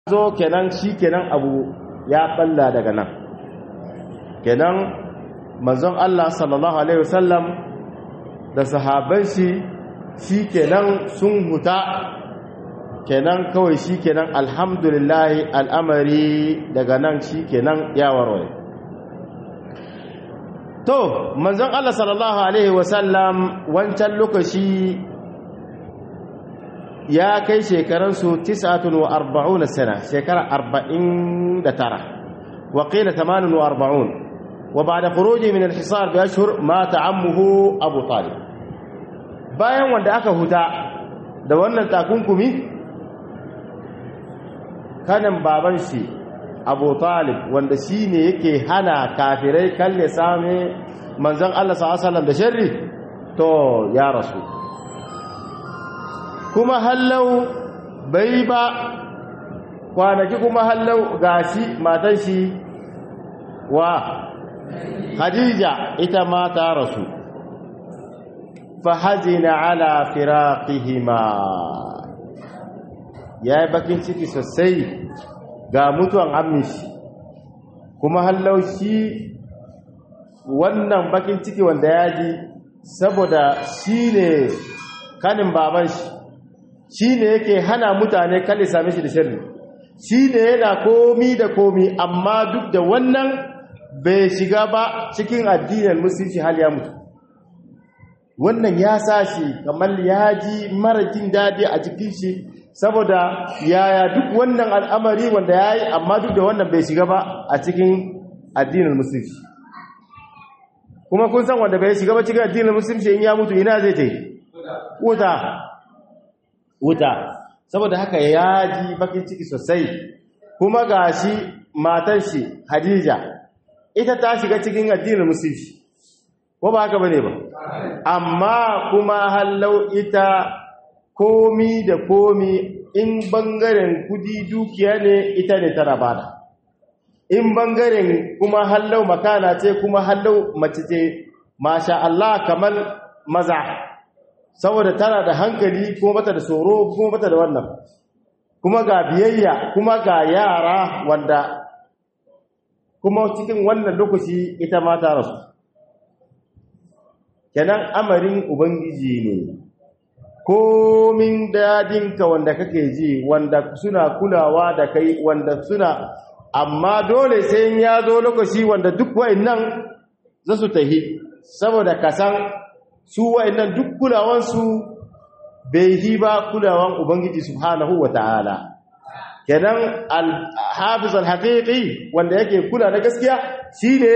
zo kenan shi kenan abu ya balla daga nan kenan manzon Allah sallallahu alaihi wasallam da sahabban shi kenan sun huta kenan kawai shi kenan alhamdulillah al'amari daga nan shi kenan ya warware to manzon Allah sallallahu alaihi wasallam wancan lokaci ya kai shekaransu 49 sana shekara 49 wa qila 48 wa ba'da khuruji min al-hisar bi ashhur mata ammuhu Abu Talib bayan wanda aka huta da wannan takunkumi kanin baban shi Abu Talib wanda shine yake hana kafirai kalle same manzon Allah sallallahu alaihi wasallam da sharri to ya rasu kuma hallau bai ba kwanaki kuma hallau gashi matan shi wa Khadija ita ma ta rasu fa hazina ala firaqihima yayi bakin ciki sosai ga mutuwan ammishi kuma hallau shi wannan bakin ciki wanda ya ji saboda shine kanin baban shi ne yake hana mutane kalle same shi da sharri shi ne yana komi da komi amma duk da wannan bai shiga ba cikin addinin musulunci hal ya mutu wannan ya sa shi kamar ya ji mara jin daɗi a cikin shi saboda yaya duk wannan al'amari wanda ya yi amma duk da wannan bai shiga ba a cikin addinin musulunci kuma kun san wanda bai shiga ba cikin addinin musulunci in ya mutu ina zai ta yi wuta saboda haka ya ji bakin ciki sosai kuma gashi matan shi Hadija ita ta shiga cikin addinin musulunci ko ba haka bane ba amma kuma hallau ita komi da komi in bangaren kudi dukiya ne ita ne tana bada in bangaren kuma hallau makana ce kuma hallau mace ce masha Allah kamar maza saboda tana da hankali kuma bata da tsoro kuma bata da wannan kuma ga biyayya kuma ga yara wanda kuma cikin wannan lokaci ita ma ta rasu kenan amarin ubangiji ne komin dadinka wanda kake ji wanda suna kulawa da kai wanda suna amma dole sai ya zo lokaci wanda duk wa'annan za su tahi saboda kasan su wa'annan duk kulawansu bai yi ba kulawan ubangiji subhanahu wata'ala kenan al-hafiz al-haqiqi wanda yake kula da gaskiya shine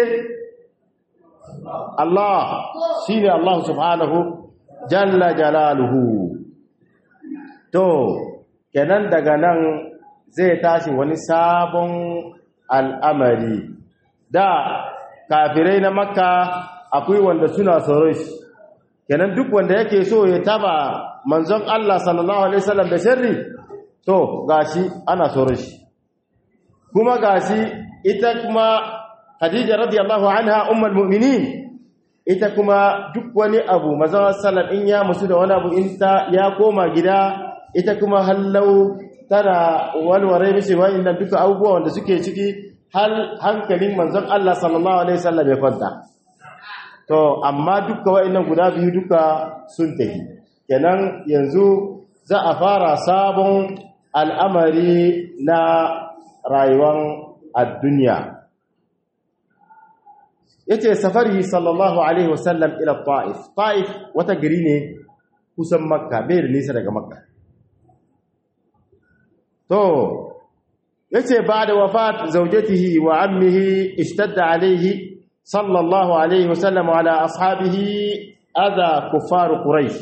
Allah shine Allah subhanahu jalla jalaluhu to kenan daga nan zai tashi wani sabon al'amari da kafirai na makka akwai wanda suna tsoron shi kenan duk wanda yake so ya taba manzon Allah sallallahu alaihi wasallam da sharri to gashi ana tsoron shi kuma gashi ita kuma Khadija radiyallahu anha ummul mu'minin ita kuma duk wani abu manzon sallallahu in ya musu da wani abu in ta ya koma gida ita kuma hallau tana walware mishi wa'annan duka abubuwa wanda suke ciki hal hankalin manzon Allah sallallahu alaihi wasallam ya kwanta to amma duka wa'annan guda biyu duka sun tafi kenan yanzu za a fara sabon al'amari na rayuwar ad-dunya yace safari sallallahu alaihi wasallam ila Taif wata gari ne kusan Makka bai da nisa daga Makka to yace ba'da wafat zawjatihi wa ammihi ishtadda alaihi sallallahu alaihi wasallam ala ashabihi adha kuffar quraish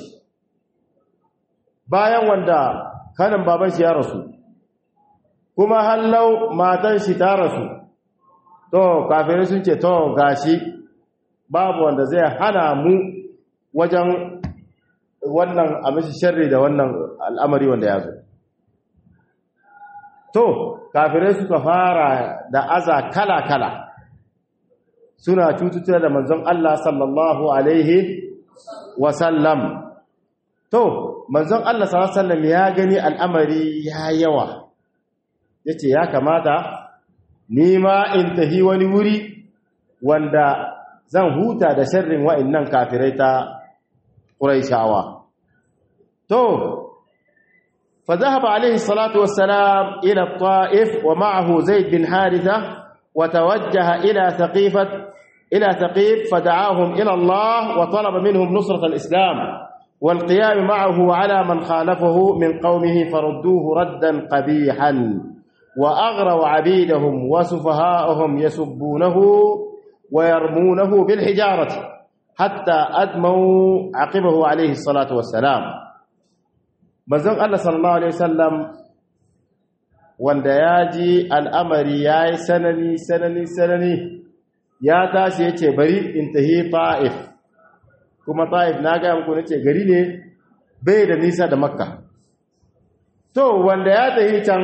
bayan wanda kanin baban shi ya rasu kuma hallau matan shi ta rasu to kafirai sun ce to gashi babu wanda zai hana mu wajen wannan amishi sharri da wannan al'amari wanda ya zo to kafirai suka fara da aza kala-kala suna cututtura da manzon Allah sallallahu alaihi wasallam to manzon Allah sallallahu alaihi wasallam ya gani al'amari ya yawa yace ya kamata ni ma in tahi wani wuri wanda zan huta da sharrin wa'annan kafirai ta Quraishawa to fa dhahaba alayhi salatu wassalam ila at-Ta'if wa ma'ahu Zaid bin Haritha wa tawajjaha ila Thaqif fada'ahum ila Allah wa talaba minhum nusrat al-Islam والقيام معه على من خالفه من قومه فردوه ردا قبيحا وأغروا عبيدهم وسفهاءهم يسبونه ويرمونه بالحجارة حتى أدموا عقبه عليه الصلاة والسلام منزل الله صلى الله عليه وسلم wanda ya ji al'amari ya yi sanani ya tashi ya ce bari in tahi ta'if kuma ta'if na gaya muku na ce gari ne bai da nisa da makka to wanda ya tahi can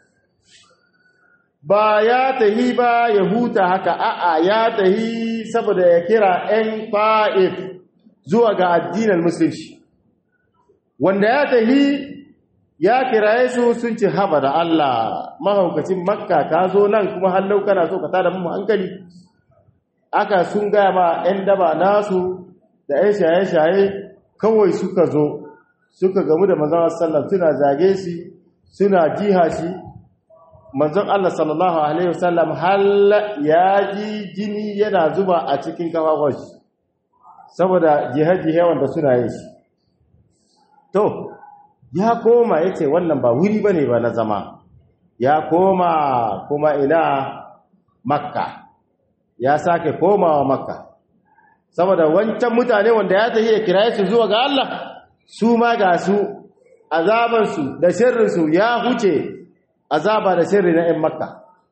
ba ya tahi ba ya huta haka a'a ya tahi saboda ya kira 'yan ta'if zuwa ga addinin musulunci wanda ya tahi ya kiraye su sun ci haba da Allah mahaukacin makka ka zo nan kuma hallau kana so ka tada mu hankali aka sun gaya ma 'yan daba nasu da 'yan shaye-shaye kawai suka zo suka gamu da manzon sallallahu suna zage shi suna jiha shi manzon Allah sallallahu alaihi wasallam hal ya ji jini yana zuba a cikin kafafun shi saboda jihe-jihe wanda suna yin shi to ya koma yace wannan ba wuri bane ba na zama ya koma kuma ina makka ya sake komawa makka saboda wancan mutane wanda ya tafi ya kiraye su zuwa ga Allah su ma ga su azaban su da sharrin su ya huce azaba da sharri na 'yan makka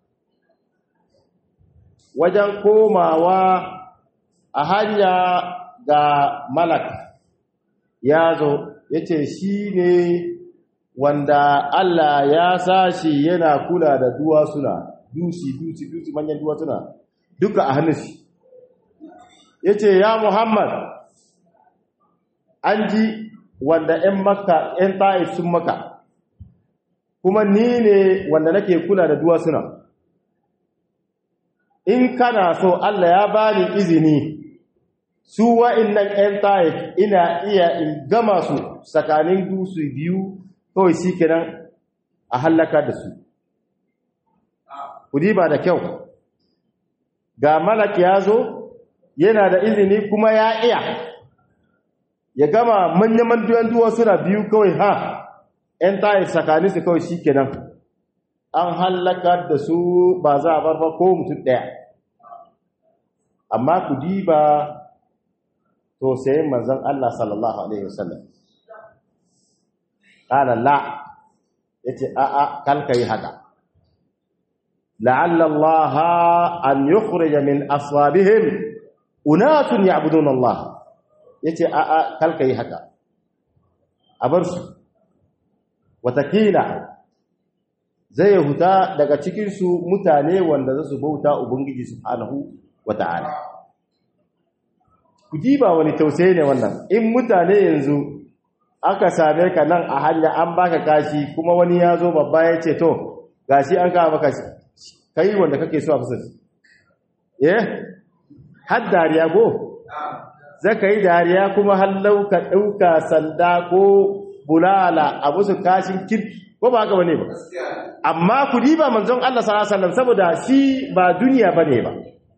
wajen komawa a hanya ga malak ya zo yace shi ne wanda Allah ya sashi yana kula da duwatsuna dusi manyan duwatsuna duka a hannun shi yace ya Muhammad an ji wanda 'yan makka 'yan ta'if sun maka kuma ni ne wanda nake kula da duwatsuna in kana so Allah ya bani izini su wa'innan 'yan ta'if ina iya in gama su tsakanin dusu biyu kawai shi kenan a hallaka da su kudi ba da kyau ga malak ya zo yana da izini kuma ya iya ya gama manyan duwatsuna biyu kawai ha 'yan ta'if tsakanin su kawai shi kenan an hallaka da su ba za a barba ko mutum ɗaya amma kudi ba to sai manzon Allah sallallahu alaihi wasallam qala la yace a a kalka yi haka la'alla Allah an yukhrij min aswabihim unatun ya'budun Allah yace a a kalka yi haka a bar su watakila zai huta daga cikin su mutane wanda za su bauta ubangiji subhanahu wata'ala ku diba wani tausayi ne wannan in mutane yanzu aka same ka nan a hanya an baka kashi kuma wani ya zo babba ya ce to gashi an kawo maka kai wanda kake so a fusa har dariya go zaka yi dariya kuma hallau ka ɗauka sanda ko bulala a musu kashin kirki ko ba haka bane ba amma ku diba manzon Allah sallallahu alaihi wasallam saboda shi ba duniya bane ba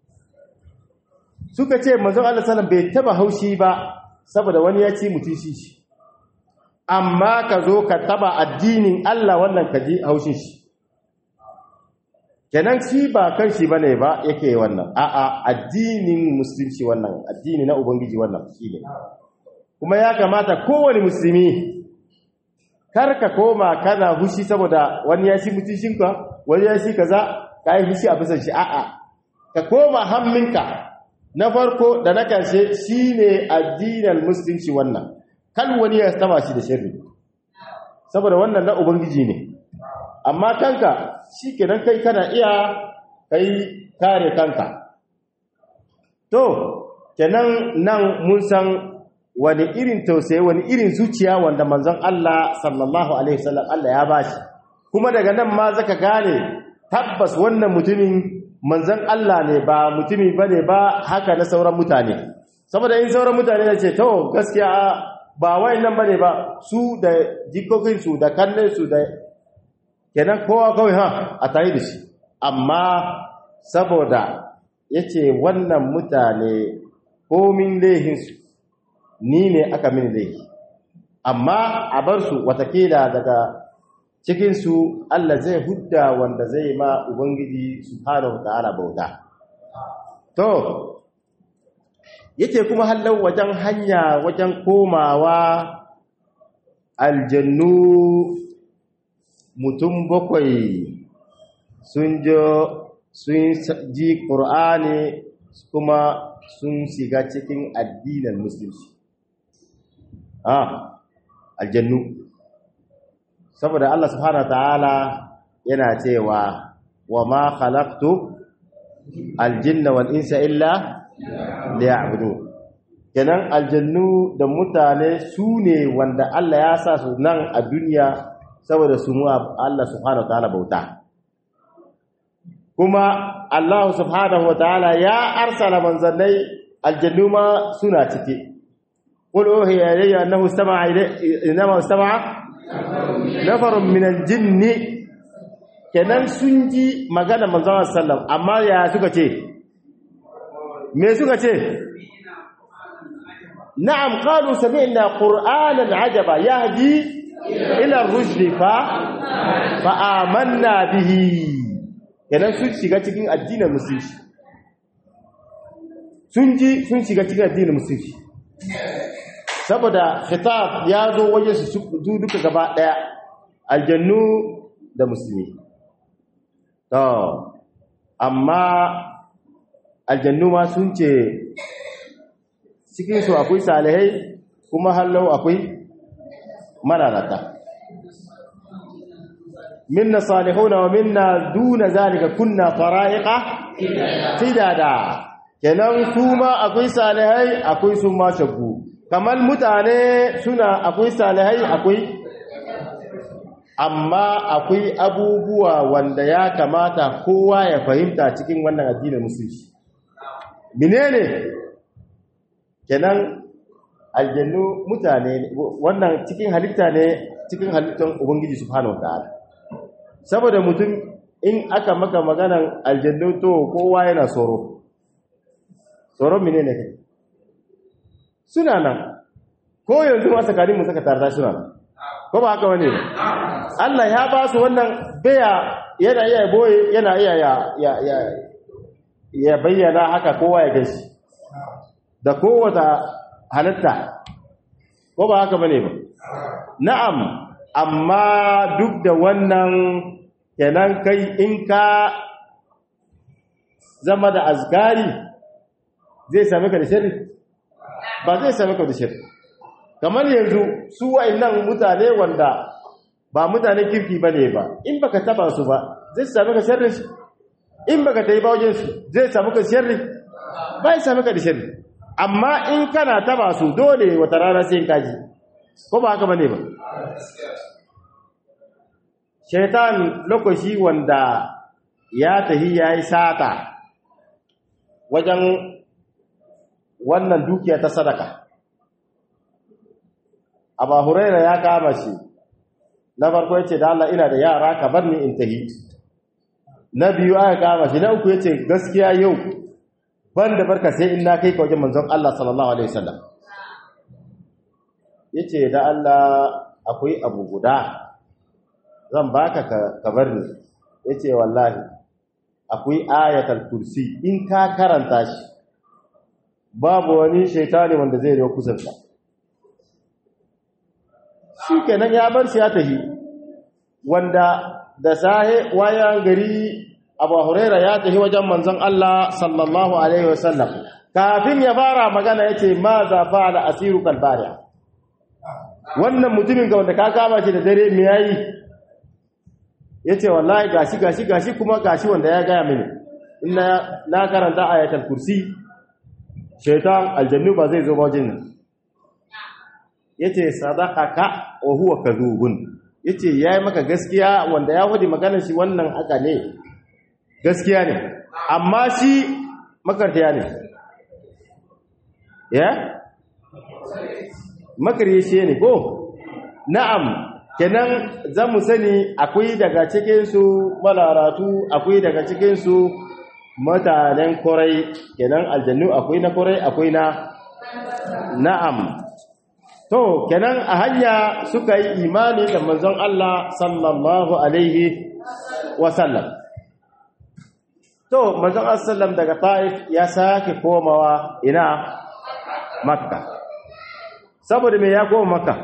suka ce manzon Allah sallallahu bai taba haushi ba saboda wani ya ci mutunci shi amma ka zo ka taba addinin Allah wannan ka ji haushin shi kenan shi ba kan shi bane ba yake wannan a'a addinin musulunci wannan addini na ubangiji wannan shine kuma ya kamata kowane musulmi kar ka koma kana hushi saboda wani ya ci mutuncinka wani ya ci kaza kai hushi a bisan shi a'a ka koma hamminka na farko da na karshe shine addinin musulunci wannan kan wani ya taba shi da sharri saboda wannan na ubangiji ne amma kanka shikenan kai kana iya kai kare kanka to kenan nan mun san wani irin tausayi wani irin zuciya wanda manzon Allah sallallahu alaihi wasallam Allah ya bashi kuma daga nan ma zaka gane tabbas wannan mutumin manzon Allah ne ba mutumi bane ba haka na sauran mutane saboda in sauran mutane ne ce to gaskiya ba wayannan bane ba su da jikokin su da kallon su da kenan kowa kawai a tayi da shi amma saboda yace wannan mutane komin lehin su ni ne aka mini lehi amma a bar su watakila daga cikinsu Allah zai hudda wanda zai ma Ubangiji subhanahu ta'ala bauta. To, yake kuma hallau wajen hanya wajen komawa aljannu mutum 7 sun ji Qur'ani kuma sun shiga cikin addinin musulunci. Aljannu saboda Allah subhanahu ta'ala yana cewa wa ma khalaqtu aljinna wal insa illa liya'budun kenan aljannu da mutane su ne wanda Allah ya sa su nan a duniya saboda su mu Allah subhanahu ta'ala bauta kuma Allah subhanahu ta'ala ya arsala manzannai aljannu ma suna ciki qul uhiya ilayya annahu istama'a nafarun minal jinni kenan sun ji magana manzon sallam amma ya suka ce me suka ce na'am qalu sami'na qur'anan ajaba yahdi ila ar-rushd fa amanna bihi kenan sun shiga cikin addinin musulunci sun shiga cikin addinin musulunci saboda khitab ya zo waje su duka gaba daya aljannu da musulmi to amma aljannu ma sun ce cikin su akwai salihai kuma hallau akwai malalata minna salihuna wa minna duna zalika kunna fara'iqa tidada kenan su ma akwai salihai akwai su ma shaggu kamar mutane suna akwai salihai akwai amma akwai abubuwa wanda ya kamata kowa ya fahimta cikin wannan addinin musulunci menene kenan aljannu mutane wannan cikin halitta ne cikin halittar ubangiji subhanahu wataala saboda mutum in aka maka maganan aljannu to kowa yana tsoro menene kai suna nan ko yanzu ma tsakanin mu saka tarda suna nan ko ba haka wani Allah ya ba su wannan baya yana iya boye yana iya ya bayyana haka kowa ya gashi da kowace halitta ko ba haka bane ba na'am amma duk da wannan kenan kai in ka zama da azkari zai same ka da sharri ba zai same ka da sharri kamar yanzu su wa'annan mutane wanda ba mutane kirki bane ba in baka taba su ba zai same ka sharri in baka tayi ba wajen su zai same ka sharri bai same ka da sharri amma in kana taba su dole wata rana sai in kaji ko ba haka bane ba shaitan lokaci wanda ya tahi yayi sata wajen wannan dukiya ta sadaka Abu Huraira ya kama shi na farko yace da Allah ina da yara ka bar ni in tahi na biyu aka kama shi na uku yace gaskiya yau ban da barka sai in na kai ka wajen manzon Allah sallallahu alaihi wasallam yace da Allah akwai abu guda zan baka ka bar ni yace wallahi akwai ayatul kursi in ka karanta shi babu wani shaitani wanda zai yi kusansa shi kenan ya bar shi ya tahi wanda da sahe wayan gari Abu Huraira ya tahi wajen manzon Allah sallallahu alaihi wasallam kafin ya fara magana yace ma za fa'ala asiru kalbariya wannan mutumin ga wanda ka kama shi da dare me yayi yace wallahi gashi kuma gashi wanda ya gaya mini inna na karanta ayatul kursi shaitan aljannu ba zai zo ba wajen nan yace sadaqaka wa huwa kadhubun yace yayi maka gaskiya wanda ya hudi maganar shi wannan haka ne gaskiya ne amma shi makartiya ne ya makaryaci ne ko na'am kenan za mu sani akwai daga cikin su malaratu akwai daga cikin su mutanen korai kenan aljannu akwai na korai akwai na na'am to kenan a hanya suka yi imani da manzon Allah sallallahu alaihi wasallam to manzon Allah sallam daga Taif ya sake komawa ina Makka saboda me ya koma Makka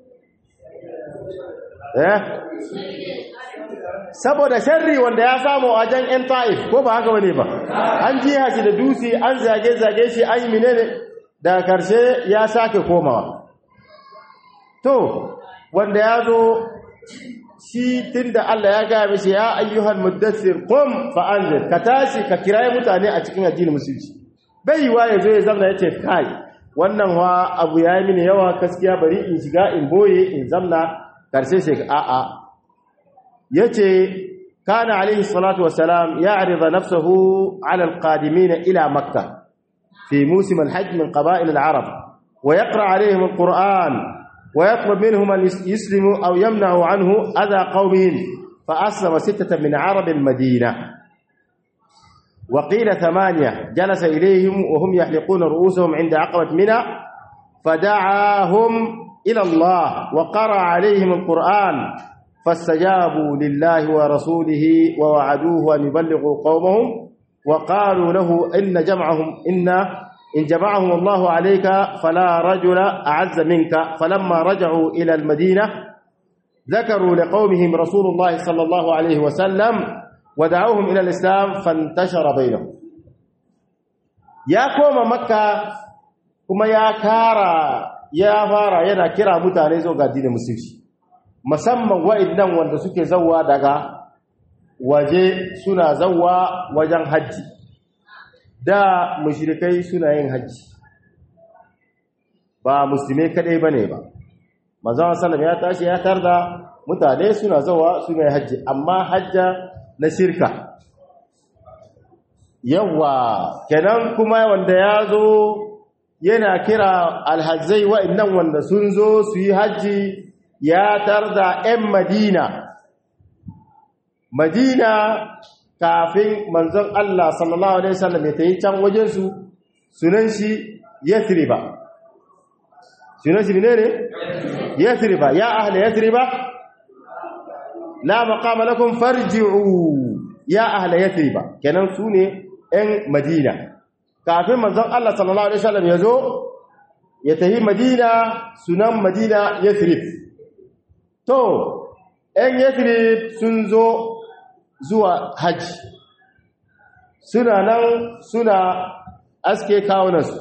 saboda sharri wanda ya samu a jan ‘yan ta'if ko ba haka wane ba an ji hashi da dusi an zage-zage shi an yi menene daga karshe ya sake komawa to wanda ya zo shi tun da Allah ya gaya mishi ya ayyuhan muddassir qum fa'anzir ka tashi ka kiraye mutane a cikin addinin musulunci bai yiwa ya zo ya zama ya ce kai wannan wa abu ya yi mini yawa gaskiya bari in shiga in boye in zamna karshe shi a'a yace kana alayhi salatu wassalam ya'rida nafsuhu 'ala al-qadimin ila makkah fi musim al-hajj min qaba'il al-arab wa yaqra 'alayhim al-quran wa yatlub minhum an yuslimu aw yamna'u 'anhu adha qawmin fa aslama sittatan min 'arab al-madinah wa qila thamaniya jalasa ilayhim wa hum yahliquna ru'usahum 'inda 'aqabati mina fada'ahum ila Allah wa qara'a 'alayhim al-quran فاستجابوا لله ورسوله ووعدوه أن يبلغوا قومهم وقالوا له إن جمعهم الله عليك فلا رجل أعز منك فلما رجعوا إلى المدينة ذكروا لقومهم رسول الله صلى الله عليه وسلم ودعوهم إلى الإسلام فانتشر بينهم يا قوم مكة كما يا كارا يا فارا ينا كرا متانيزو قادين مسلمين musamman wa'annan wanda suke zawwa daga waje suna zawwa wajen haji da mushrikai suna yin haji ba musulmai kadai bane ba manzon sallallahu ya tashi ya tarda mutane suna zawwa suna yin haji amma hajja na shirka yawa kenan kuma wanda yazo yana kira alhajjai wa'annan wanda sun zo su yi haji ya tarda ‘yan Madina kafin manzon Allah sallallahu Alaihi wasallam ya ta yi can wajensu sunan shi Yathriba. Sunan shi ne? Yathriba, ya ahla Yathriba, la maqama lakum farji'u ya ahla Yathriba, kenan su ne ‘yan Madina. Kafin manzon Allah sallallahu Alaihi wasallam ya zo, ya ta yi Madina sunan Madina Yathrib. To, ‘yan Yathrib sun zo zuwa hajji, suna nan suna aske kawunansu.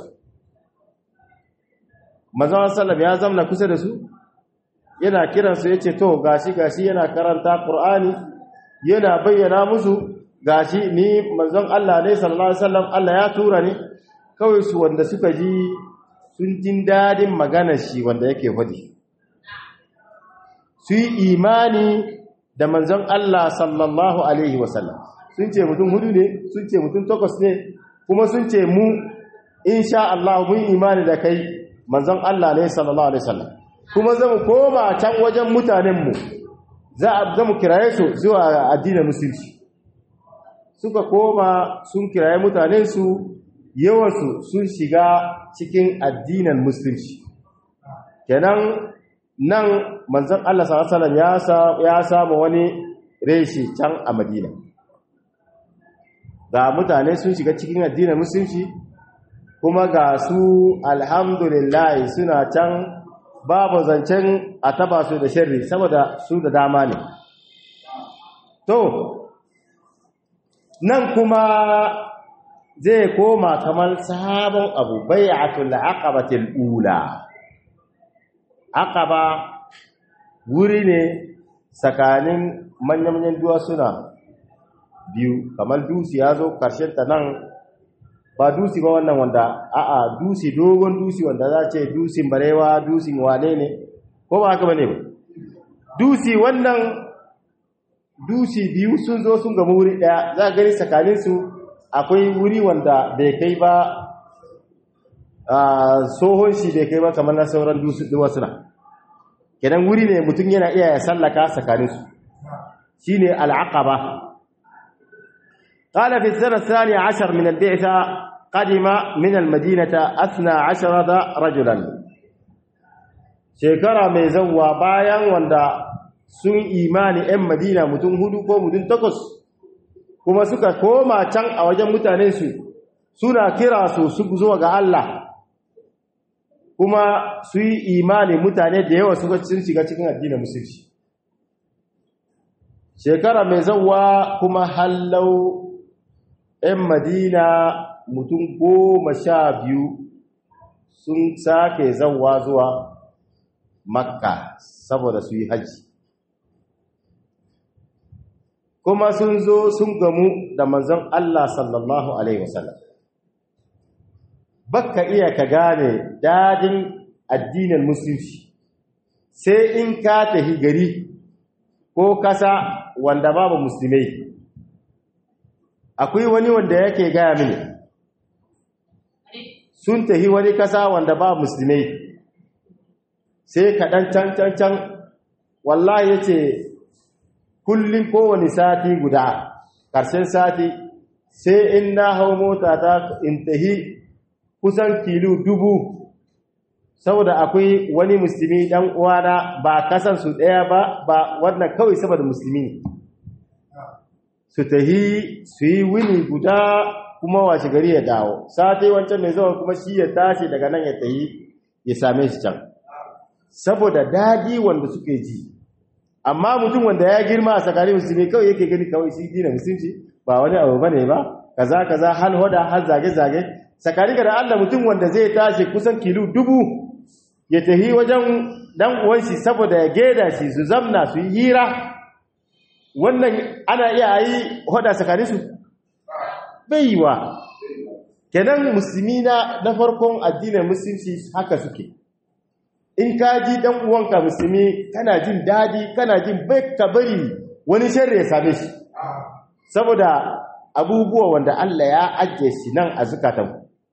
Mazan Sallam ya zamna kusa da su, yana kiransu ya ce, To, gashi yana karanta Ƙur'ani, yana bayyana musu gashi ni manzon Allah ne sallallahu Alaihi wasallam Allah ya tura ne, kawai su wanda suka ji sun jin dadin maganar shi wanda yake faɗi. Su yi imani da manzon Allah sallallahu Alaihi wasallam sun ce mutum hudu ne sun ce mutum takwas ne kuma sun ce mu insha Allah mun imani da kai manzon Allah ne sallallahu Alaihi wasallam kuma zamu koma can wajen mutanenmu zamu kiraye su zuwa addinin musulunci suka koma sun kiraye mutanensu yawansu sun shiga cikin addinin musulunci kenan nan manzon Allah sallallahu alaihi wasallam ya samu wani reshi can a Madina ga mutane sun shiga cikin addinin musulunci kuma ga su alhamdulillah suna can babu zancen a taba su da sharri saboda su da dama ne to nan kuma zai koma kamar sabon abu bai'atul aqabatil ula aqaba wuri ne tsakanin manyan duwatsuna biyu kamar dusi ya zo karshen ta nan ba dusi ba wannan wanda a'a dusi dogon dusi wanda za ce dusin barewa dusin wane ne ko ba haka bane ba dusi wannan dusi biyu sun zo sun gama wuri daya za gani tsakaninsu akwai wuri wanda bai kai ba tsohon shi bai kai ba kamar na sauran duwatsuna kenan wuri ne mutum yana iya ya sallaka tsakaninsu shi ne al'aqaba قال في السنة 12 من البعثة قدم من المدينة 12 رجلا shekara mai zawwa bayan wanda sun imani 'yan madina mutum 4 ko mutum 8 kuma suka koma can a wajen mutanensu suna kira su zuwa ga Allah kuma su yi imani mutane da yawa sun shiga cikin addinin musulunci shekara mai zawwa kuma hallau 'yan madina mutum 12 sun sake zawwa zuwa makka saboda su yi haji kuma sun zo sun gamu da manzon Allah sallallahu alaihi wasallam baka iya ka gane dadin addinin musulunci sai in ka tafi gari ko kasa wanda babu musulmai akwai wani wanda yake gaya mini sun tafi wani kasa wanda babu musulmai sai kaɗan can wallahi yace kullum kowane sati guda ƙarshen sati sai in na hau mota ta intahi kusan kilo 1000 saboda akwai wani musulmi dan uwana ba kasan su daya ba wannan kawai saboda musulmi su tahi su yi wuni guda kuma washe gari ya dawo sati wancan mai zuwa kuma shi ya tashi daga nan ya tahi ya same shi can saboda dadi wanda suke ji amma mutum wanda ya girma a tsakanin musulmi kawai yake gani kawai shi dina musulunci ba wani abu bane ba kaza hal hoda har zage tsakanin da Allah mutum wanda zai tashi kusan kilo 1000 ya tahi wajen dan uwan shi saboda ya geda shi su zamna su yi hira wannan ana iya yi hoda tsakanin su baiwa kenan musulmi na farkon addinin musulunci haka suke in ka ji dan uwanka musulmi kana jin dadi kana jin bai ka bari wani sharri ya same shi saboda abubuwa wanda Allah ya ajiye shi nan a zakatan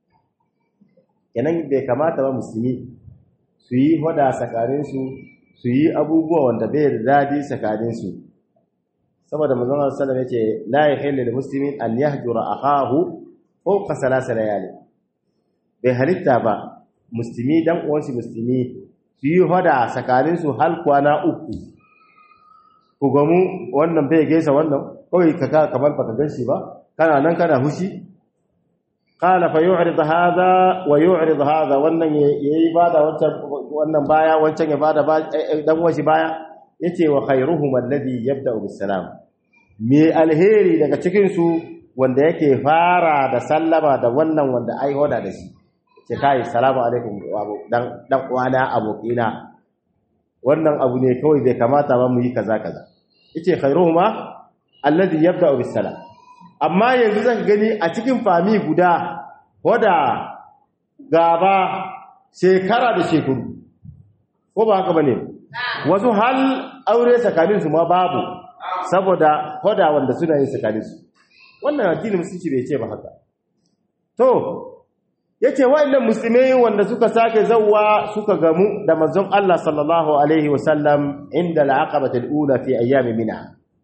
kenan bai kamata ba musulmi su yi hoda sakarin su yi abubuwa wanda bai da dadi sakarin su saboda manzon Allah sallallahu alaihi wasallam yace la yahillu lil muslimin an yahjura akahu fawqa 3 layali bai halitta ba musulmi dan uwansa musulmi su yi hoda tsakaninsu hal kwana 3 ku gamu wannan bai gaisa wannan kawai ka kamar baka ganshi ba kana nan kana hushi qala fa yu'rid hadha wa yu'rid hadha wannan yayi bada wannan baya wancan ya bada dan washi baya yace wa khairuhum alladhi yabda'u bis salam me alheri daga cikin su wanda yake fara da sallama da wannan wanda ai hoda da shi ce kai salamu alaikum dan uwana abokina wannan abu ne kawai bai kamata ba mu yi kaza yace khairuhuma alladhi yabda'u bis salam amma yanzu zan gani a cikin fami guda hoda gaba shekara da shekaru ko ba haka bane wasu hal aure tsakanin su ma babu saboda hoda wanda suna yin tsakanin su wannan addinin musulunci bai ce ba haka to yace wa'annan musulmai wanda suka sake zawwa suka gamu da manzon Allah sallallahu alaihi wasallam inda al-aqabati al-ula fi ayyam mina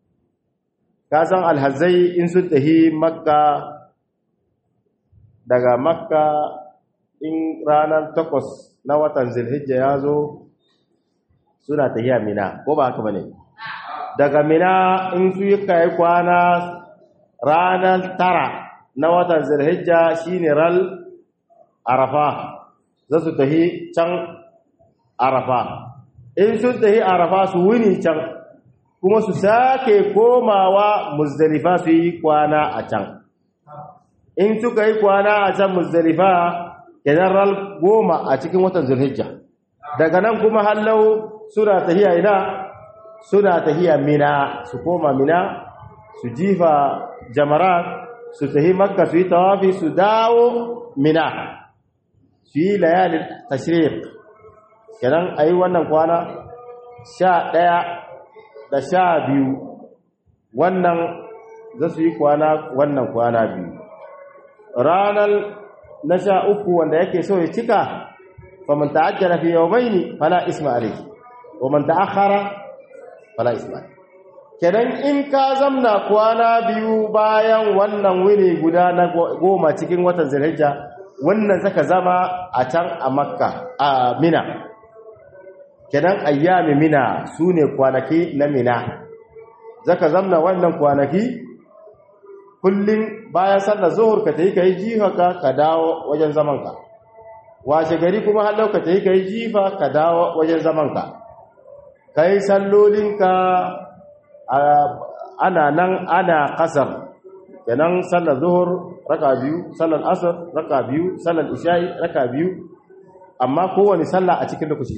kasan alhazai in sun tahi makka daga makka in ranar 8 na watan zulhijja yazo suna tahiya mina ko ba haka bane daga mina in su yi kai kwana ranar 9 na watan zulhijja shine ral arafa za su tahi can arafa in sun tahi arafa su wuni can kuma su sake komawa muzdalifa su yi kwana a can in suka yi kwana a can muzdalifa kenan ral 10 a cikin watan zulhijja daga nan kuma hallau suna tahiya ina suna tahiya mina su koma mina su jifa jamarat su tahi makka su yi tawafi su dawo mina fi layalin tashriq kenan ayi wannan kwana 11 da 12 wannan za su yi kwana wannan kwana biyu ranar na 13 wanda yake so ya cika faman ta'ajjala fi yawmayni fala isma alayhi wa man ta'akhkhara fala isma alayhi kenan in ka zamna kwana biyu bayan wannan wuni guda na 10 cikin watan Zulhijja wannan zaka zama a can a Makka a Mina kenan ayyami Mina sune kwanaki na Mina zaka zamna wannan kwanaki kullum bayan sallar zuhur ka tayi kai jifa ka dawo wajen zaman ka washe gari kuma har ka tayi kai jifa ka dawo wajen zaman ka kai sallolinka ana nan ana kasar kenan sallar zuhur raka biyu sallar asr raka biyu sallar isha'i raka biyu amma kowane sallah a cikin lokaci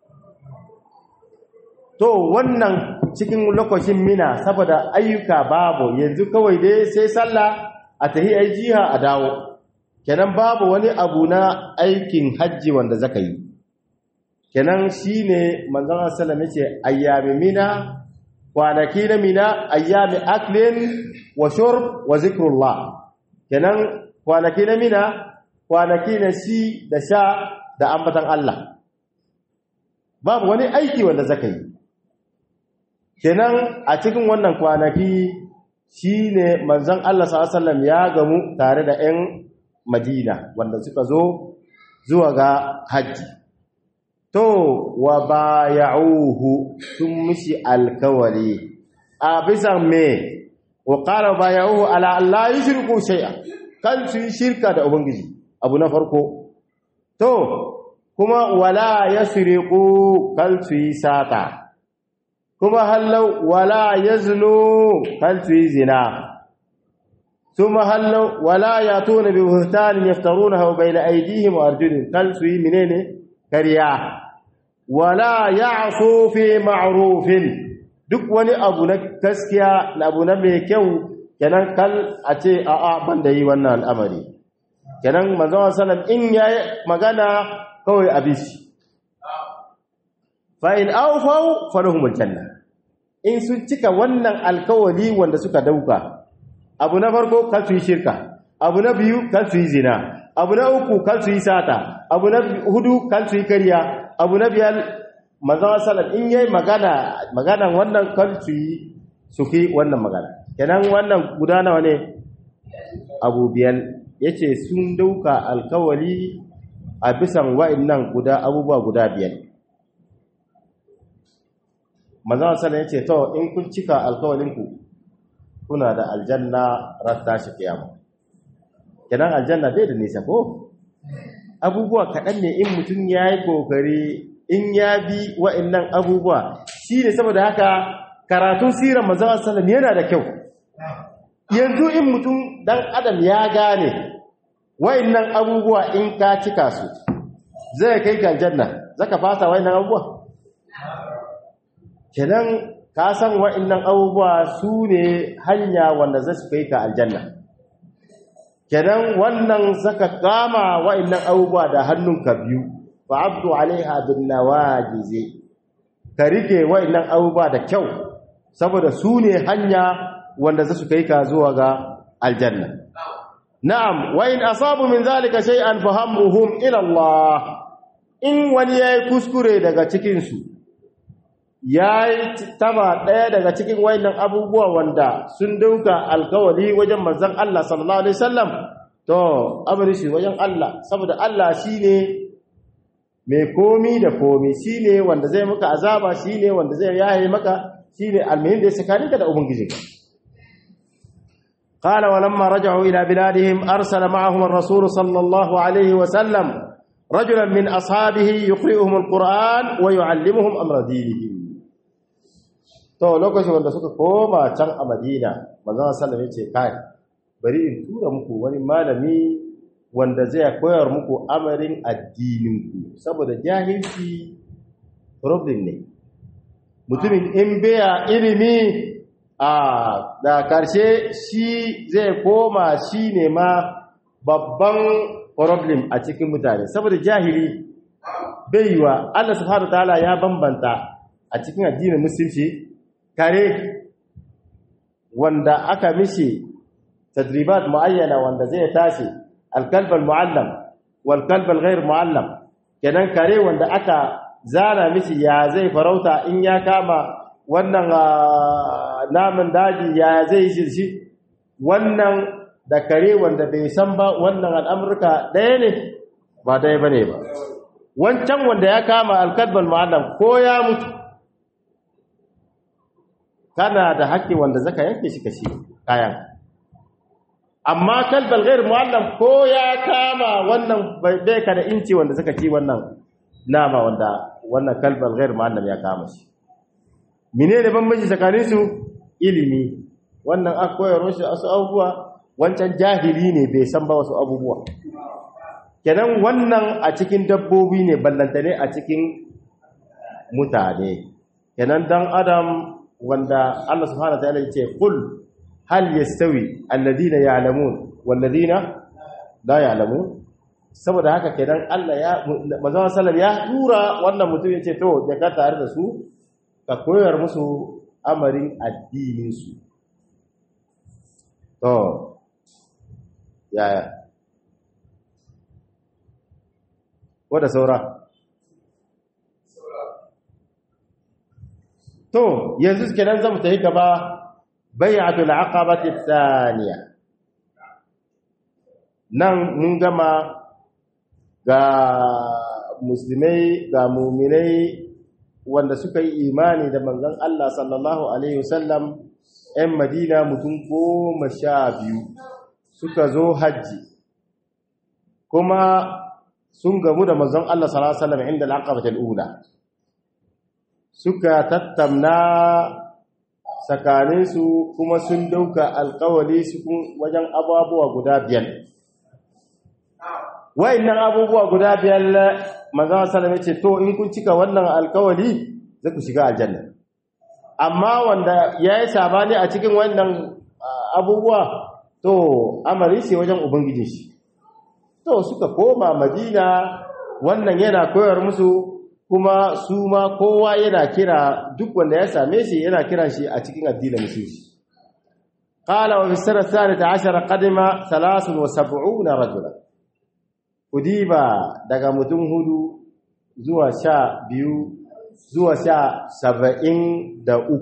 to wannan cikin lokacin Mina saboda ayyuka babu yanzu kawai dai sai sallah a tahi ai jiha a dawo kenan babu wani abu na aikin haji wanda zaka yi kenan shine manzon sallallahu alaihi wasallam yace ayyami Mina kwanaki na Mina ayyami aklin wa shurb wa zikrullah kenan kwanaki na Mina kwanaki na shi da sha da ambatan Allah babu wani aiki wanda zaka yi kenan a cikin wannan kwanaki shine manzon Allah sallallahu alaihi wasallam ya gamu tare da 'yan Madina wanda suka zo zuwa ga haji to wa bay'uhu sun mishi alkawari a bisan me wa qala bay'uhu ala alla yushriku shay'a kan su shirka da ubangiji abu na farko to kuma wala yasriqu kan su sata kuma hallau wala yaznu kan su zina ثم هلوا ولا ياتون ببهتان يفترونه بين ايديهم وارجلهم كل سوي منين كريا ولا يعصوا في معروف duk wani abu na gaskiya na abu na mai kyau kenan kal a ce a'a ban da yi wannan al'amari kenan manzon sallam in yayi magana kawai abishi fa in awfau falahumul janna in sun cika wannan alkawali wanda suka dauka abu na farko kar su yi shirka abu na biyu kar su yi zina abu na uku kar su yi sata abu na hudu kar su yi kariya abu na biyar manzon sallallahu in yayi maganan wannan kar su yi suki wannan magana kenan wannan guda nawa ne abu biyar yace sun dauka alkawali a bisan wa'annan abubuwa guda biyar manzon sallallahu yace to in kun cika alkawalinku kuna da aljanna ratta shi kiyama kenan aljanna bai da nisa ko abubuwa kaɗan ne in mutum ya yi kokari in ya bi wa'annan abubuwa shi ne saboda haka karatun sirar manzon sallam yana da kyau yanzu in mutum dan adam ya gane wa'annan abubuwa in ka cika su zai kai ka aljanna zaka fasa wa'annan abubuwa kenan ka san wa'annan abubuwa su ne hanya wanda za su kai ka aljanna kenan wannan zaka kama wa'annan abubuwa da hannunka biyu fa abdu alaiha bin nawajizi ka rike wa'annan abubuwa da kyau saboda su ne hanya wanda za su kai ka zuwa ga aljanna na'am wa in asabu min zalika shay'an fahamruhum ila Allah in wani yayi kuskure daga cikin su yayi taba daya daga cikin wayannan abubuwa wanda sun dauka alkawari wajen manzon Allah sallallahu alaihi wasallam to amri shi wajen Allah saboda Allah shine mai komi da komi shine wanda zai maka azaba shine wanda zai yaye maka shine almuhim da sakaninka da ubangijinka قال ولما رجعوا إلى بلادهم أرسل معهم الرسول صلى الله عليه وسلم رجلا من أصحابه يقرئهم القرآن ويعلمهم أمر دينهم to lokacin wanda suka koma can a Madina manzon sallallahu alaihi wasallam yace kai bari in tura muku wani malami wanda zai koyar muku amarin addinin ku saboda jahilci problem ne mutumin in baya ilimi da karshe shi zai koma shi ne ma babban problem a cikin mutane saboda jahili baiwa Allah subhanahu wataala ya bambanta a cikin addinin musulunci kare wanda aka mishi tadribat muayyana wanda zai tashi al-kalb al-muallam wal kalb al-ghayr muallam kenan kare wanda aka zana mishi ya zai farauta in ya kama wannan namun daji ya zai shi wannan da kare wanda bai san ba wannan al'amurka ɗaya ne ba ɗaya bane ba wancan wanda ya kama al-kalb al-muallam ko ya mutu kana da haƙƙi wanda zaka yanke shi kashi kayan amma kalbal ghair muallam ko ya kama wannan bai ka da inci wanda zaka ci wannan nama wanda wannan kalbal ghair muallam ya kama shi menene bambanci tsakanin su ilimi wannan aka koyar shi wasu abubuwa wancan jahili ne bai san ba wasu abubuwa kenan wannan a cikin dabbobi ne ballantane a cikin mutane kenan dan adam wanda Allah subhanahu wa ta'ala yace qul hal yastawi alladhina ya'lamun wal ladina la ya'lamun saboda haka kenan Allah ya manzo sallallahu ya tura wannan mutum yace to da ka tare da su ka koyar musu amarin addinin su to yaya ko da saura to yanzu kenan zamu tafi gaba bai'atul aqabati thaniya nan mun gama ga musulmai ga mu'minai wanda suka yi imani da manzon Allah sallallahu alaihi wasallam ɗan Madina mutum 12 suka zo haji kuma sun gamu da manzon Allah sallallahu alaihi wasallam inda al-aqabatul ula suka tattamna tsakaninsu kuma sun dauka alkawali su wajen abubuwa guda 5 wayannan abubuwa guda 5 manzon sallallahu ce to in kun cika wannan alkawali za ku shiga aljanna amma wanda yayi sabani a cikin wannan abubuwa to amari shi wajen ubangiji shi to suka koma Madina wannan yana koyar musu kuma su ma kowa yana kira duk wanda ya same shi yana kiran shi a cikin addinin musulunci qala wa fi sana thalita ashara qadima 73 rajula kudiba daga mutum 4 zuwa 12 zuwa 73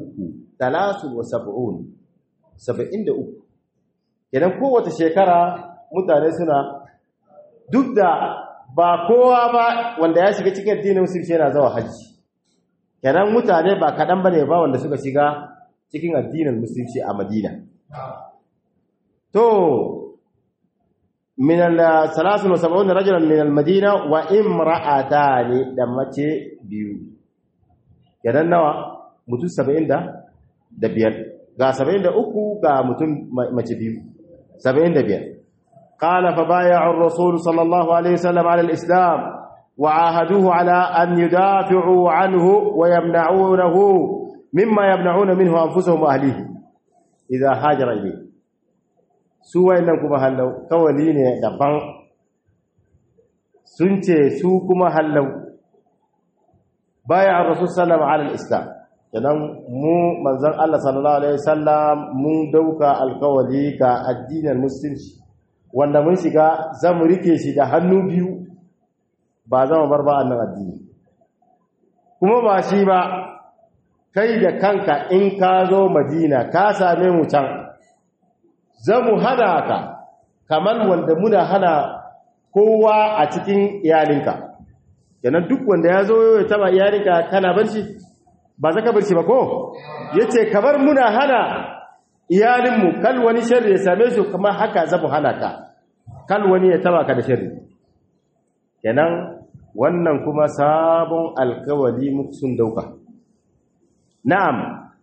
73 kenan kowace shekara mutane suna duk da ba kowa ba wanda ya shiga cikin addinin musulunci yana zuwa haji kenan mutane ba kadan bane ba wanda suka shiga cikin addinin musulunci a Madina to min al-73 rajulan min al-Madina wa imra'atani da mace biyu kenan nawa mutum 75 ga 73 ga mutum mace biyu 75 قال فبايع الرسول صلى الله عليه وسلم على الإسلام وعاهدوه على أن يدافعوا عنه ويمنعونه مما يمنعون منه أنفسهم وأهليه إذا هاجر إليه سوى إنكم هلو كولين دبان سنتي سوكم هلو بايع الرسول صلى الله عليه وسلم على الإسلام kenan mu manzon Allah sallallahu alaihi wasallam mun dauka alkawali ka addinin musulunci wanda mun shiga zamu rike shi da hannu biyu ba zama bar ba annan addini kuma ba shi ba kai da kanka in ka zo Madina ka same mu can zamu hana ka kamar wanda muna hana kowa a cikin iyalinka kenan duk wanda ya zo ya taba iyalinka kana bar shi ba zaka bar shi ba ko yace kamar muna hana iyalinmu kal wani sharri ya same su kuma haka zamu hana ka kal wani ya taba ka da sharri kenan wannan kuma sabon alkawali sun dauka na'am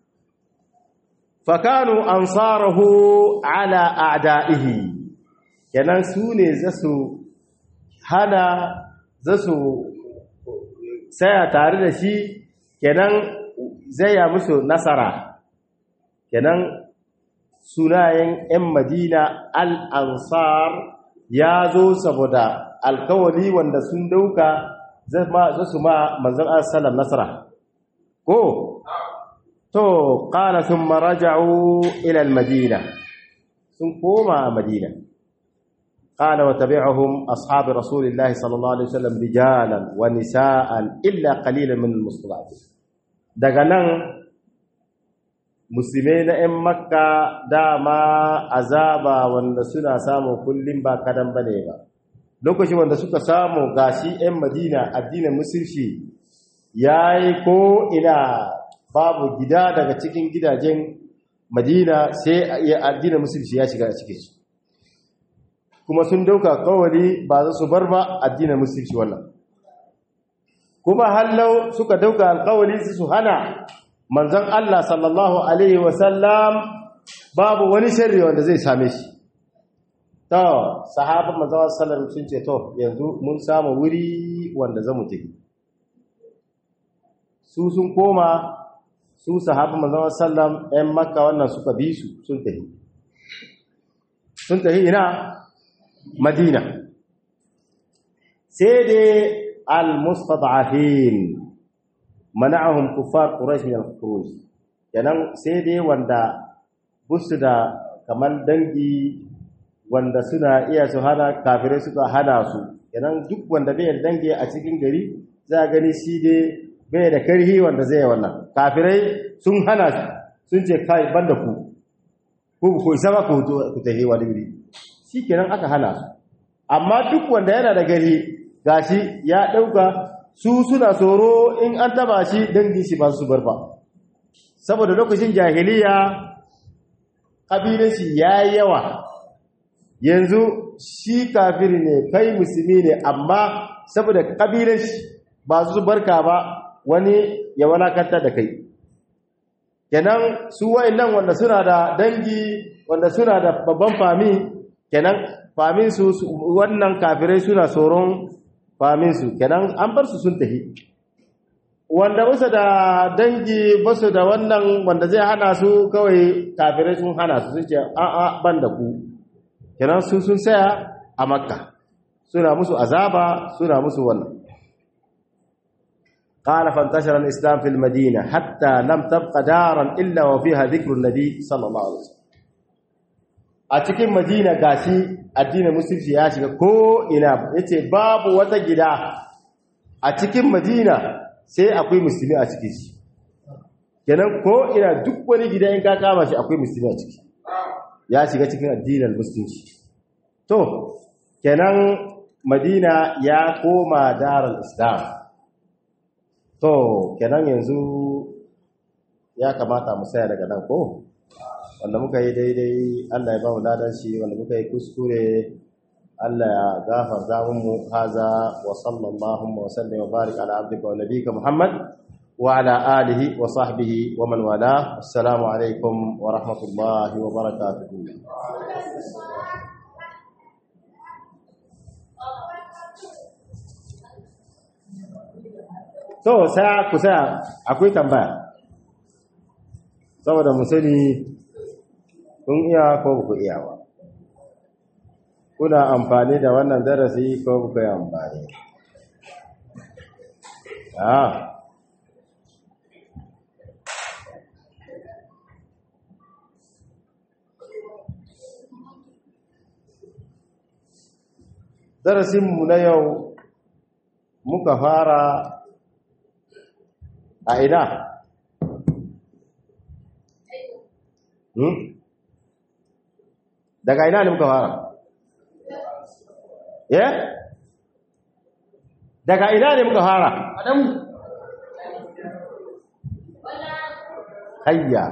fakanu ansarahu ala a'da'ihi kenan su ne zasu hana zasu saya tare da shi kenan zai ya musu nasara kenan sunayen 'yan Madina al-ansar ya zo saboda alkawali wanda sun dauka za su ma manzon sallallahu nasara ko to qala thumma raja'u ila al-madina sun koma madina qala wa tabi'ahum ashab rasulillahi sallallahu alaihi wasallam rijalan wa nisaan illa qalilan min al-mustada'afin daga nan musulmai na 'yan makka dama azaba wanda suna samun kullum ba kadan bane ba lokacin wanda suka samu gashi 'yan madina addinin musulci yayi ko ina babu gida daga cikin gidajen madina sai addinin musulci ya shiga a cikin su kuma sun dauka kawali ba za su bar ba addinin musulci wannan kuma hallau suka dauka alkawali su hana manzon Allah sallallahu alaihi wasallam babu wani sharri wanda zai same shi to sahabban manzon sallallahu sun ce to yanzu mun samu wuri wanda zamu tafi su sun koma su sahabban manzon sallallahu ɗan makka wannan suka bi su sun tafi ina madina sai dai al-mustad'afin mana'ahum kuffar quraish min al-khuruj kenan sai dai wanda busu da kaman dangi wanda suna iya su hana kafirai suka hana su kenan duk wanda bai dangi a cikin gari za gani shi dai bai da karhi wanda zai wannan kafirai sun hana sun ce kai banda ku sama ku tahi wani wuri shikenan aka hana su amma duk wanda yana da gari gashi ya dauka su suna tsoro in an taba shi dangin shi ba su bar ba saboda lokacin jahiliya kabilanci yayi yawa yanzu shi kafiri ne kai musulmi ne amma saboda kabilanci ba su barka ba wani ya walakanta da kai kenan su wa'annan wanda suna da dangi wanda suna da babban fami kenan famin su wannan kafirai suna tsoron faminsu kenan an bar su sun tafi wanda basu da dangi basu da wannan wanda zai hana su kawai kafirai sun hana su sun ce a'a ban da ku kenan su sun saya a makka suna musu azaba suna musu wannan قال فانتشر الإسلام في المدينة حتى لم تبق دارا إلا وفيها ذكر النبي صلى الله عليه وسلم a cikin madina gashi addinin musulunci ya shiga ko ina yace babu wata gida a cikin madina sai akwai musulmi a cikin shi kenan ko ina duk wani gida in ka kama shi akwai musulmi a ciki ya shiga cikin addinin musulunci to kenan madina ya koma darul islam to kenan yanzu ya kamata mu saya daga nan ko wanda muka yi daidai Allah ya ba mu ladan shi wanda muka yi kuskure Allah ya gafarta mu haza wa sallallahu wa sallam wa barik ala abdika wa nabiyyika Muhammad wa ala alihi wa sahbihi wa man wala assalamu alaikum wa rahmatullahi wa barakatuh to sai ku sai akwai tambaya saboda mu sani kun iya ko ku iya ba kuna amfani da wannan darasi ko ku yi amfani darasinmu na yau muka fara a ina daga ina ne muka fara daga ina ne muka fara hayya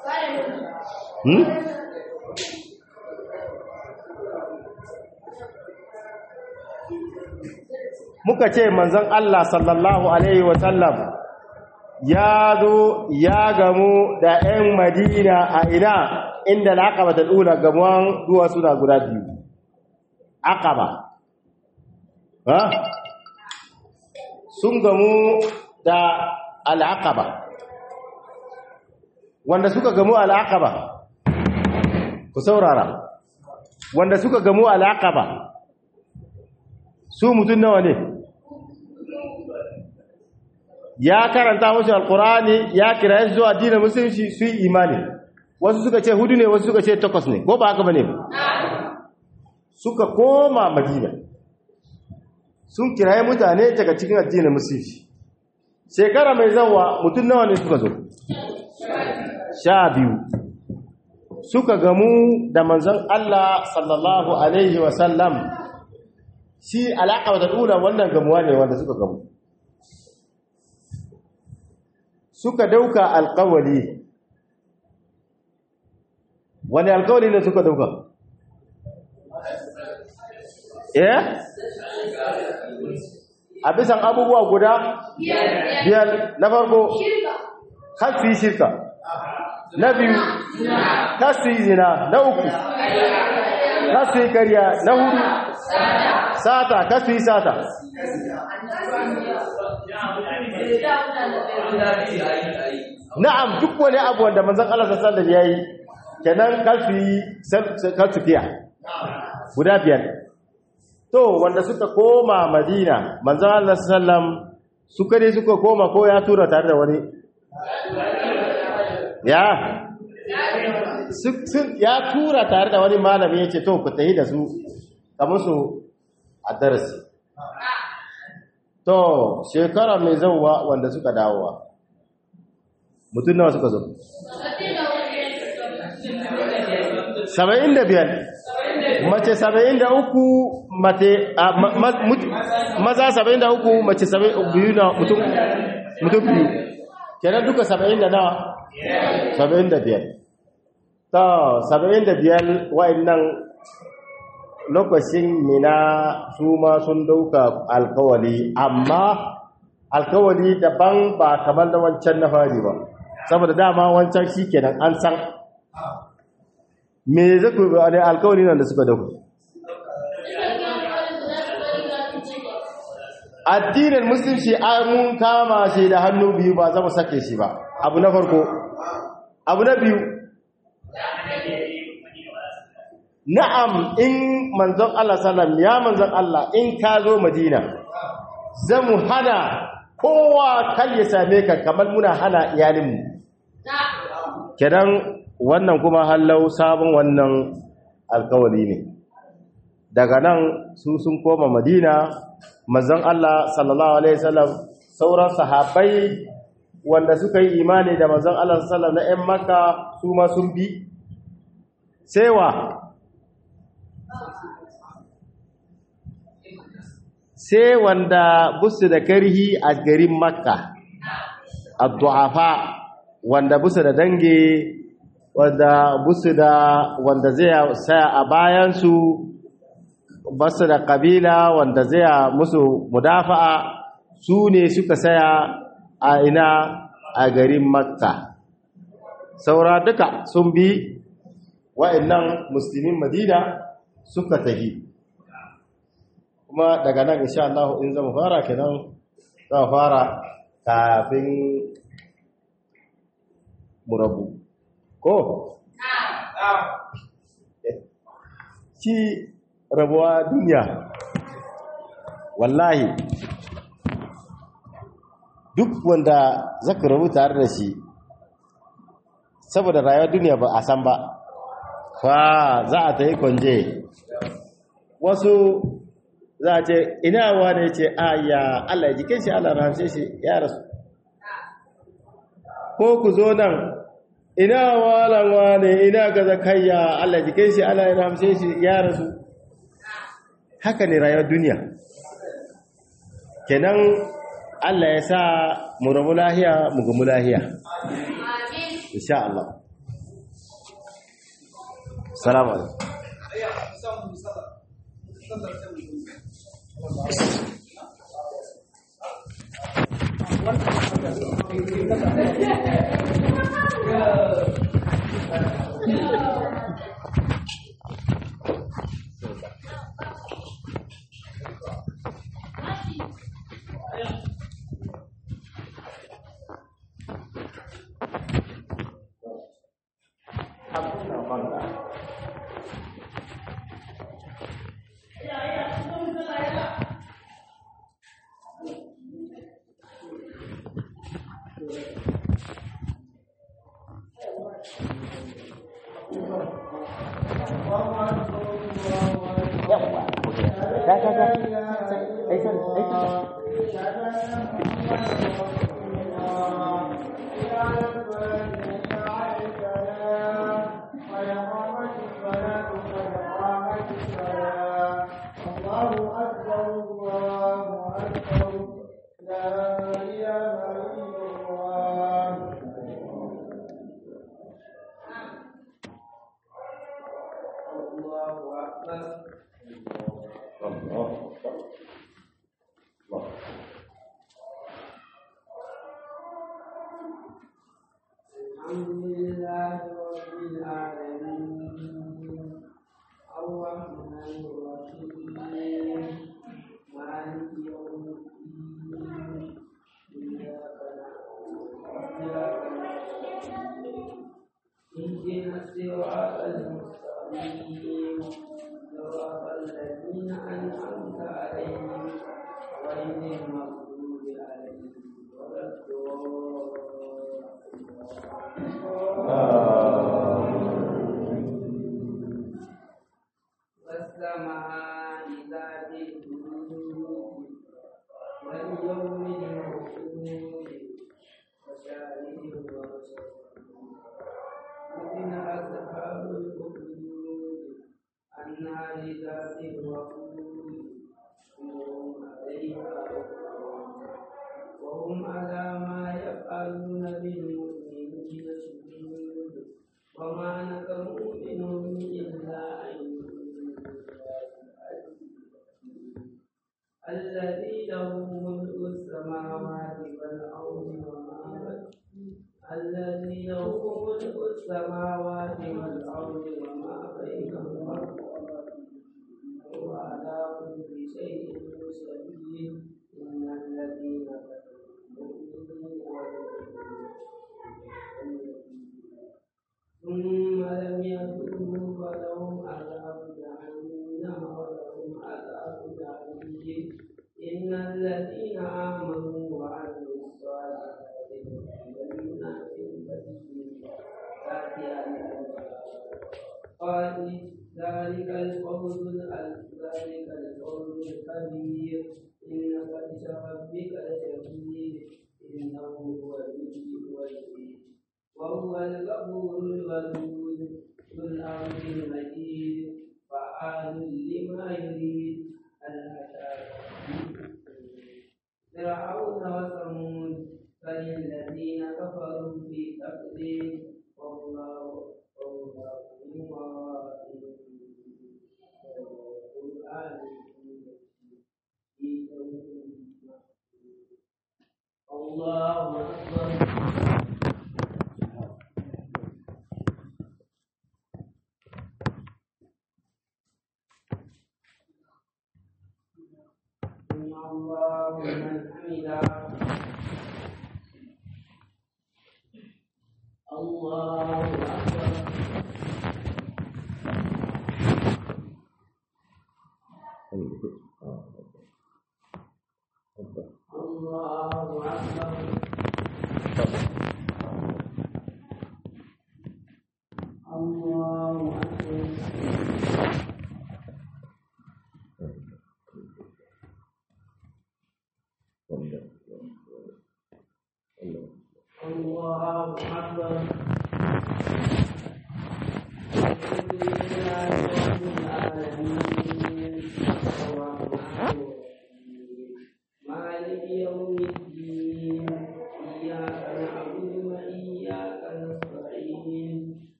muka ce manzon Allah sallallahu alaihi wa sallam ya zo ya gamu da 'yan Madina a ina inda al-aqaba al-ula gamuwan duwa suna guda biyu aqaba sun gamu da al-aqaba wanda suka gamu al-aqaba ku saurara wanda suka gamu al-aqaba su mutun nawa ne ya karanta musu alqur'ani ya kira su zuwa addinin musulunci su yi imani wasu suka ce 4 ne wasu suka ce 8 ne ko ba haka bane suka koma Madina sun kiraye mutane daga cikin addinin musulunci shekara mai zawa mutum nawa ne suka zo 12 suka gamu da manzon Allah sallallahu alaihi wasallam shi alaka da dula wannan gamuwa ne wanda suka gamu suka dauka alƙawari wani alƙawari ne suka dauka a bisan abubuwa guda biyar na farko kasu yi shirka na biyu kasu yi zina na uku kasu yi karya na hudu sata kasu yi sata na'am duk wani abu wanda manzon Allah sallallahu alaihi wasallam yayi kenan kasu fiya guda biyar to wanda suka koma Madina manzon Allah sallam suka ne suka koma ko ya tura tare da wani ya tura tare da wani malami yace to ku tafi da su kamar su a darasi to shekara mai zawwa wanda suka dawowa mutum nawa suka zo 75 mace 73 maza 73 mace 72 na mutum biyu kenan duka 70 da nawa 75 to 75 wa'annan lokacin mina su ma sun dauka alkawali amma alkawali daban ba kamar da wancan na fari ba saboda dama wancan shikenan an san me zaku ba ne alkawari nan da suka dauko addinin musulunci mun kama shi da hannu biyu ba za mu sake shi ba abu na farko abu na biyu na'am in manzon Allah sallam ya manzon Allah in ka zo Madina zamu hana kowa kan ya same ka kamar muna hana iyalinmu kenan wannan kuma hallau sabon wannan alkawari ne daga nan su sun koma Madina manzon Allah sallallahu alaihi wasallam sauran sahabbai wanda suka yi imani da manzon Allah sallallahu alaihi wasallam na ƴan Makka su ma sun bi sewa sai wanda busu da karhi a garin Makka ad-du'afa wanda busu da dange wanda busu da wanda zai saya a bayan su basu da kabila wanda zai musu mudafa'a su ne suka saya a ina a garin Makka saura duka sun bi wa'annan muslimin Madina suka tafi kuma daga nan insha Allah in zama fara kenan za fara kafin murabu ko shi rabuwa duniya wallahi duk wanda zaka rabu tare da shi saboda rayuwar duniya ba a san ba fa za a ta yi kwanje wasu za a ce ina wane ce ya Allah jikin shi Allah rahamshe shi ya rasu ko ku zo nan ina walan wane ina gaza kayya Allah jikin shi Allah rahamshe shi ya rasu haka ne rayuwar duniya kenan Allah ya sa mu rabu lahiya mu gumu lahiya insha Allah assalamu alaikum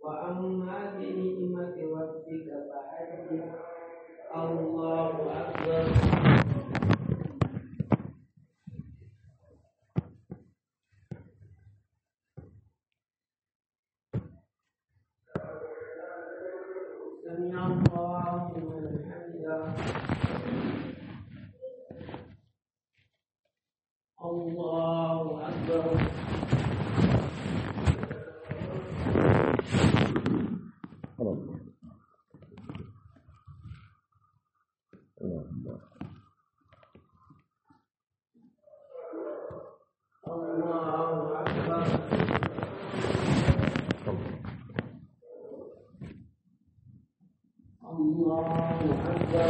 وأما بنعمة ربك فحدث. الله أكبر. سمع الله لمن حمده. الله أكبر. الله أكبر. الله أكبر.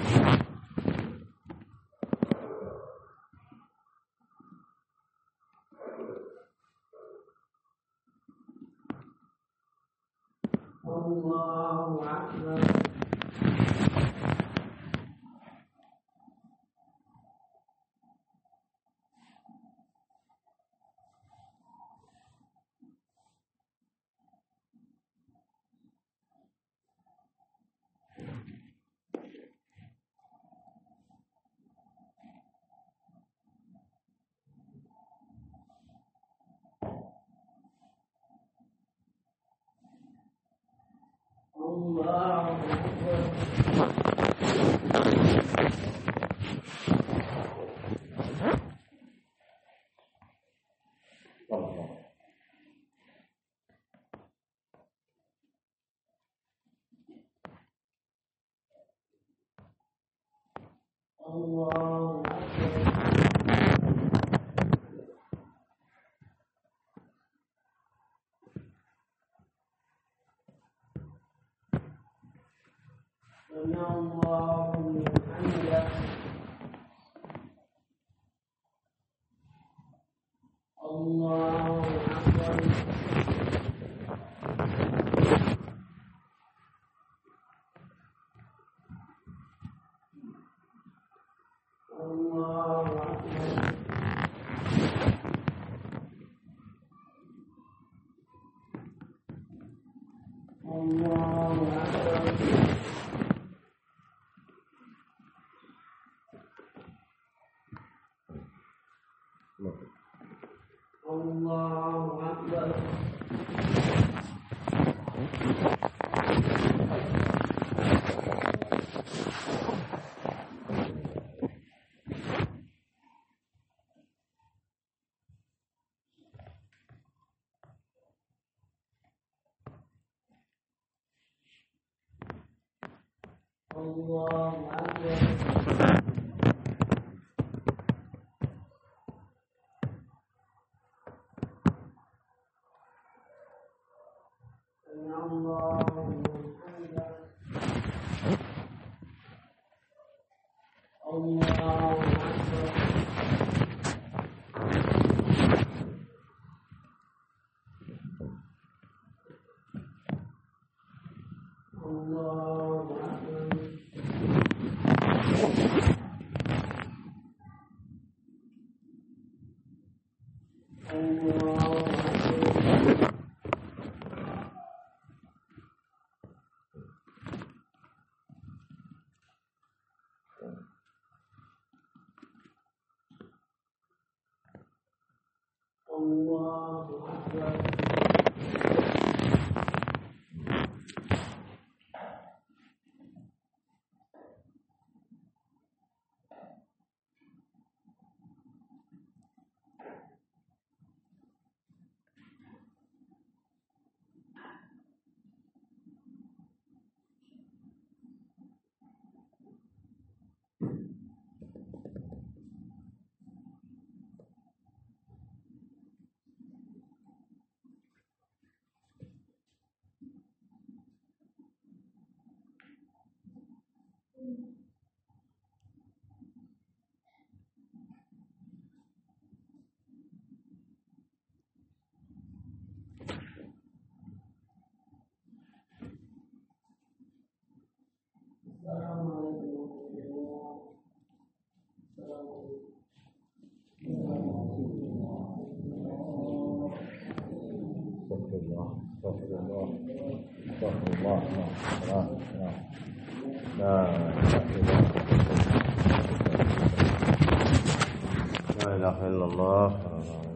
الله أكبر. الله أكبر. الله أكبر. سمع الله لمن حمده. الله أكبر. الله أكبر. الله أكبر. الله أكبر. الله أكبر. سمع الله لمن حمده. الله أكبر. الله أكبر. الله أكبر. الله استغفر الله استغفر الله لا إله إلا الله